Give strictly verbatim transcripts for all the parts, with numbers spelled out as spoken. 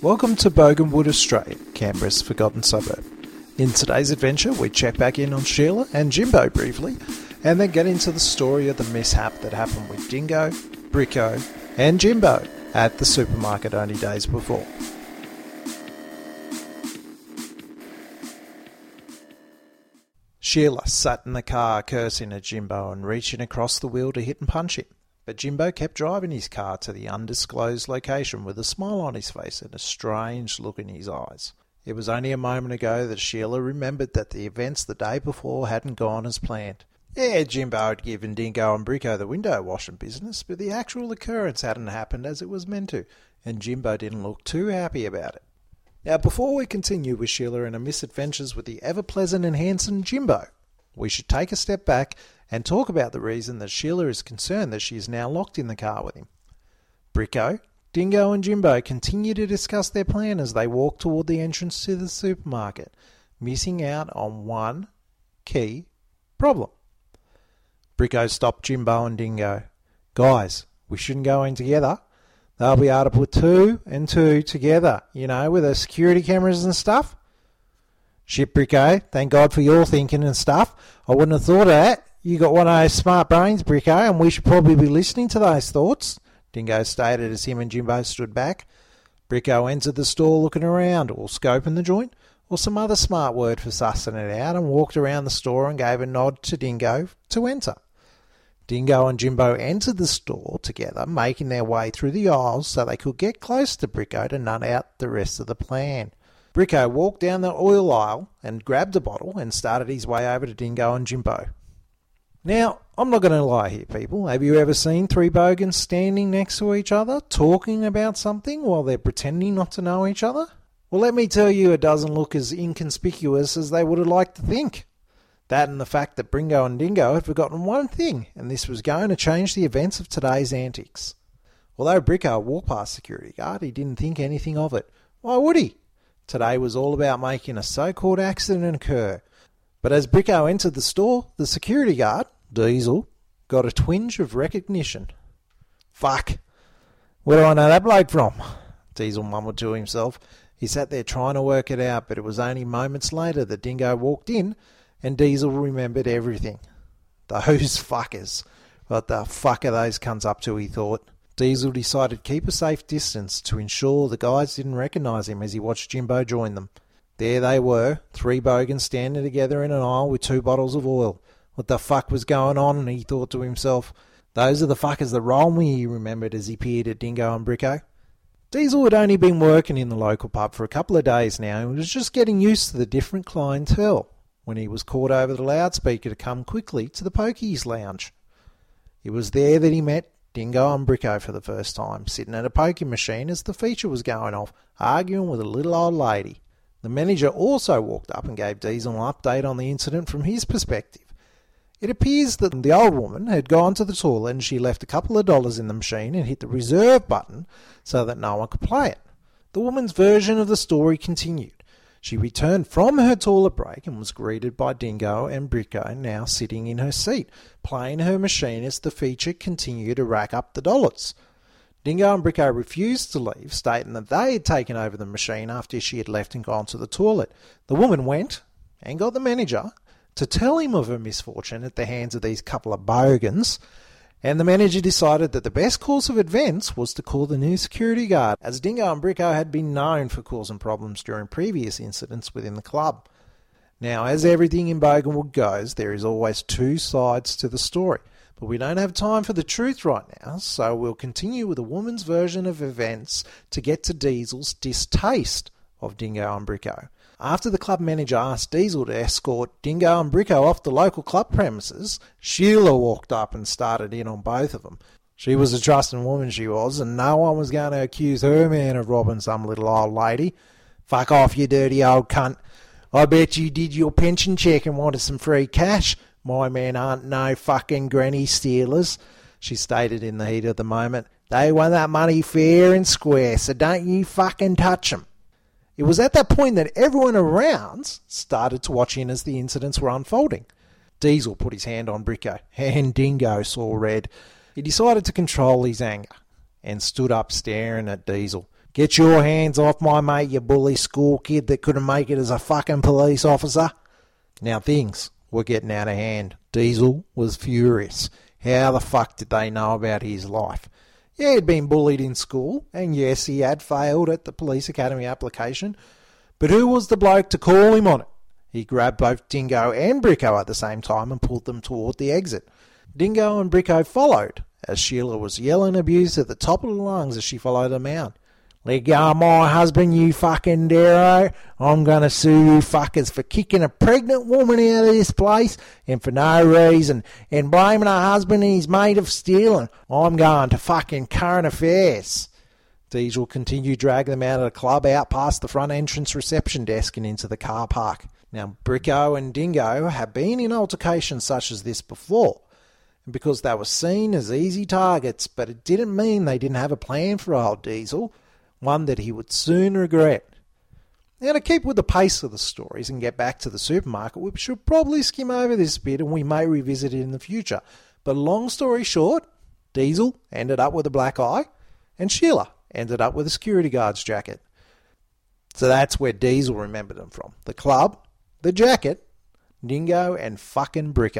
Welcome to Boganwood, Australia, Canberra's forgotten suburb. In today's adventure, we check back in on Sheila and Jimbo briefly, and then get into the story of the mishap that happened with Dingo, Bricko, and Jimbo at the supermarket only days before. Sheila sat in the car cursing at Jimbo and reaching across the wheel to hit and punch him. But Jimbo kept driving his car to the undisclosed location with a smile on his face and a strange look in his eyes. It was only a moment ago that Sheila remembered that the events the day before hadn't gone as planned. Yeah, Jimbo had given Dingo and Bricko the window washing business, but the actual occurrence hadn't happened as it was meant to, and Jimbo didn't look too happy about it. Now, before we continue with Sheila and her misadventures with the ever-pleasant and handsome Jimbo, we should take a step back and talk about the reason that Sheila is concerned that she is now locked in the car with him. Bricko, Dingo and Jimbo continue to discuss their plan as they walk toward the entrance to the supermarket, missing out on one key problem. Bricko stopped Jimbo and Dingo. Guys, we shouldn't go in together. They'll be able to put two and two together, you know, with the security cameras and stuff. Shit, Bricko, thank God for your thinking and stuff. I wouldn't have thought of that. You got one of those smart brains, Bricko, and we should probably be listening to those thoughts, Dingo stated as him and Jimbo stood back. Bricko entered the store looking around, or scoping the joint, or some other smart word for sussing it out, and walked around the store and gave a nod to Dingo to enter. Dingo and Jimbo entered the store together, making their way through the aisles so they could get close to Bricko to nut out the rest of the plan. Bricko walked down the oil aisle and grabbed a bottle and started his way over to Dingo and Jimbo. Now, I'm not going to lie here, people. Have you ever seen three bogans standing next to each other, talking about something while they're pretending not to know each other? Well, let me tell you, it doesn't look as inconspicuous as they would have liked to think. That and the fact that Bringo and Dingo had forgotten one thing, and this was going to change the events of today's antics. Although Bricko walked past security guard, he didn't think anything of it. Why would he? Today was all about making a so-called accident occur. But as Bricko entered the store, the security guard, Diesel, got a twinge of recognition. Fuck! Where do I know that bloke from? Diesel mumbled to himself. He sat there trying to work it out, but it was only moments later that Dingo walked in, and Diesel remembered everything. Those fuckers. What the fuck are those cunts up to, he thought. Diesel decided to keep a safe distance to ensure the guys didn't recognise him as he watched Jimbo join them. There they were, three bogans standing together in an aisle with two bottles of oil. What the fuck was going on? He thought to himself. Those are the fuckers that roll me, he remembered as he peered at Dingo and Bricko. Diesel had only been working in the local pub for a couple of days now and was just getting used to the different clientele when he was called over the loudspeaker to come quickly to the Pokies lounge. It was there that he met Dingo and Bricko for the first time, sitting at a pokie machine as the feature was going off, arguing with a little old lady. The manager also walked up and gave Diesel an update on the incident from his perspective. It appears that the old woman had gone to the toilet and she left a couple of dollars in the machine and hit the reserve button so that no one could play it. The woman's version of the story continued. She returned from her toilet break and was greeted by Dingo and Bricko, now sitting in her seat, playing her machine as the feature continued to rack up the dollars. Dingo and Bricko refused to leave, stating that they had taken over the machine after she had left and gone to the toilet. The woman went and got the manager to tell him of her misfortune at the hands of these couple of bogans, and the manager decided that the best course of events was to call the new security guard, as Dingo and Bricko had been known for causing problems during previous incidents within the club. Now, as everything in Boganwood goes, there is always two sides to the story, but we don't have time for the truth right now, so we'll continue with a woman's version of events to get to Diesel's distaste of Dingo and Bricko. After the club manager asked Diesel to escort Dingo and Bricko off the local club premises, Sheila walked up and started in on both of them. She was a trusting woman, she was, and no one was going to accuse her man of robbing some little old lady. Fuck off, you dirty old cunt. I bet you did your pension check and wanted some free cash. My men aren't no fucking granny stealers, she stated in the heat of the moment. They want that money fair and square, so don't you fucking touch them. It was at that point that everyone around started to watch in as the incidents were unfolding. Diesel put his hand on Bricko, and Dingo saw red. He decided to control his anger and stood up staring at Diesel. Get your hands off my mate, you bully school kid that couldn't make it as a fucking police officer. Now things were getting out of hand. Diesel was furious. How the fuck did they know about his life? Yeah, he'd been bullied in school, and yes, he had failed at the police academy application, but who was the bloke to call him on it? He grabbed both Dingo and Bricko at the same time and pulled them toward the exit. Dingo and Bricko followed, as Sheila was yelling abuse at the top of her lungs as she followed them out. Let go of my husband, you fucking Darrow. I'm going to sue you fuckers for kicking a pregnant woman out of this place and for no reason, and blaming her husband and he's made of steel, and I'm going to fucking current affairs. Diesel continued dragging them out of the club, out past the front entrance reception desk and into the car park. Now, Bricko and Dingo have been in altercations such as this before, because they were seen as easy targets, but it didn't mean they didn't have a plan for old Diesel, one that he would soon regret. Now, to keep with the pace of the stories and get back to the supermarket, we should probably skim over this bit and we may revisit it in the future. But long story short, Diesel ended up with a black eye and Sheila ended up with a security guard's jacket. So that's where Diesel remembered them from. The club, the jacket, Dingo and fucking Bricko.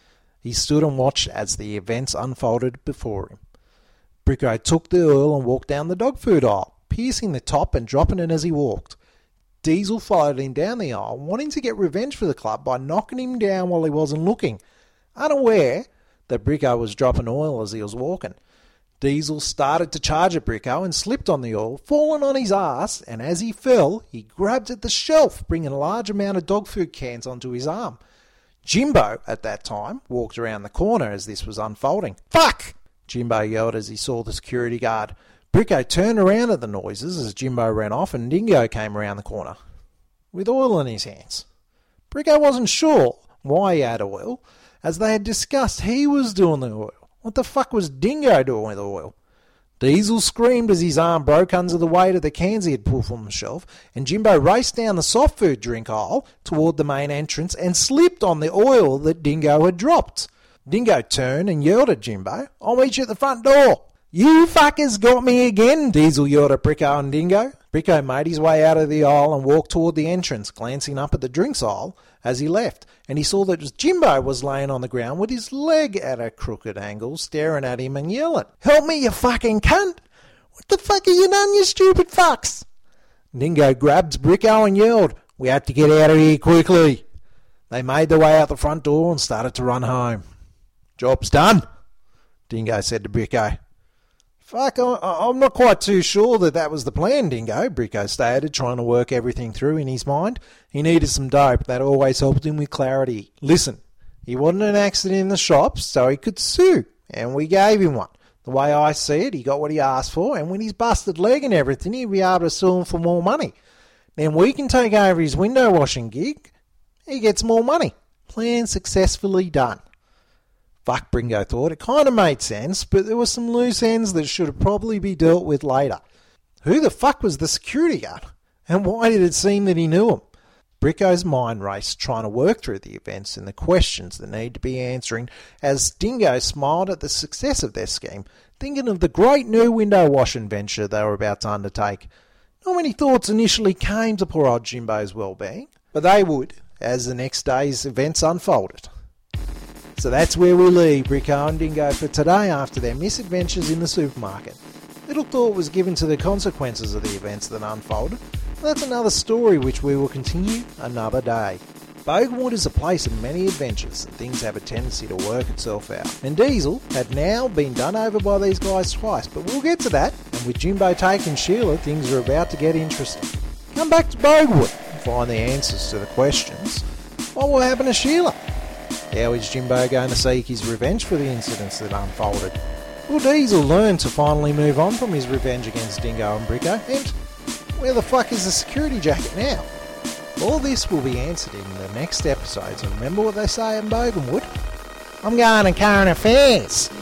He stood and watched as the events unfolded before him. Bricko took the oil and walked down the dog food aisle, piercing the top and dropping it as he walked. Diesel followed him down the aisle, wanting to get revenge for the club by knocking him down while he wasn't looking, unaware that Bricko was dropping oil as he was walking. Diesel started to charge at Bricko and slipped on the oil, falling on his ass, and as he fell, he grabbed at the shelf, bringing a large amount of dog food cans onto his arm. Jimbo, at that time, walked around the corner as this was unfolding. "Fuck!" Jimbo yelled as he saw the security guard. Bricko turned around at the noises as Jimbo ran off and Dingo came around the corner with oil in his hands. Bricko wasn't sure why he had oil, as they had discussed he was doing the oil. What the fuck was Dingo doing with oil? Diesel screamed as his arm broke under the weight of the cans he had pulled from the shelf, and Jimbo raced down the soft food drink aisle toward the main entrance and slipped on the oil that Dingo had dropped. Dingo turned and yelled at Jimbo, "I'll meet you at the front door." "You fuckers got me again," Diesel yelled at Bricko and Dingo. Bricko made his way out of the aisle and walked toward the entrance, glancing up at the drinks aisle as he left, and he saw that Jimbo was laying on the ground with his leg at a crooked angle, staring at him and yelling, "Help me, you fucking cunt! What the fuck have you done, you stupid fucks?" Dingo grabbed Bricko and yelled, "We have to get out of here quickly." They made their way out the front door and started to run home. "Job's done," Dingo said to Bricko. "Fuck, I'm not quite too sure that that was the plan, Dingo," Bricko stated, trying to work everything through in his mind. He needed some dope. That always helped him with clarity. "Listen, he wasn't an accident in the shops, so he could sue, and we gave him one. The way I see it, he got what he asked for, and with his busted leg and everything, he'll be able to sue him for more money. Then we can take over his window washing gig. He gets more money. Plan successfully done." Fuck, Bringo thought. It kind of made sense, but there were some loose ends that should probably be dealt with later. Who the fuck was the security guard? And why did it seem that he knew him? Bricko's mind raced, trying to work through the events and the questions that need to be answering, as Dingo smiled at the success of their scheme, thinking of the great new window washing venture they were about to undertake. Not many thoughts initially came to poor old Jimbo's well-being, but they would, as the next day's events unfolded. So that's where we leave Bricko and Dingo for today after their misadventures in the supermarket. Little thought was given to the consequences of the events that unfolded. That's another story which we will continue another day. Boganwood is a place of many adventures, and things have a tendency to work itself out. And Diesel had now been done over by these guys twice, but we'll get to that, and with Jimbo taking Sheila, things are about to get interesting. Come back to Boganwood and find the answers to the questions. What will happen to Sheila? How is Jimbo going to seek his revenge for the incidents that unfolded? Will Diesel learn to finally move on from his revenge against Dingo and Bricko? And where the fuck is the security jacket now? All this will be answered in the next episodes. And remember what they say in Boganwood? I'm going to current affairs.